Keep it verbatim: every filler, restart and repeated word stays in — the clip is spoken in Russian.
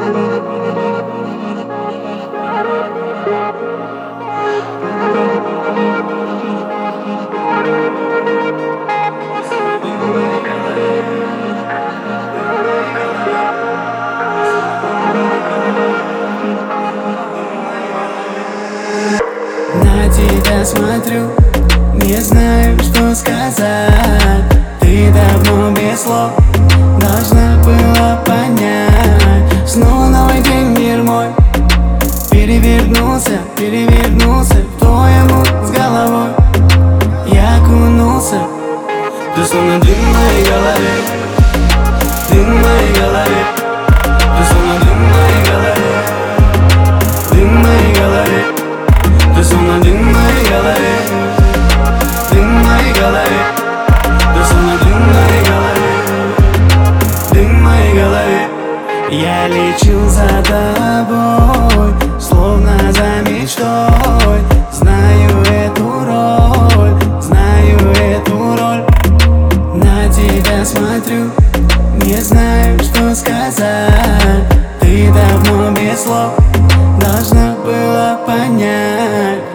На тебя смотрю, не знаю, что сказать. Ты давно без слов должна была понять. Снова новый день, мир мой перевернулся, перевернулся в твой омут с головой. Я окунулся, ты словно дым в моей голове, дым в моей голове. Ты словно дым в моей голове, дым в моей голове. Ты словно дым в моей голове, дым в моей голове. Ты словно дым в моей голове, дым в моей голове. Я лечу за тобой, словно за мечтой. Знаю эту роль, знаю эту роль. На тебя смотрю, не знаю, что сказать. Ты давно без слов должна была понять.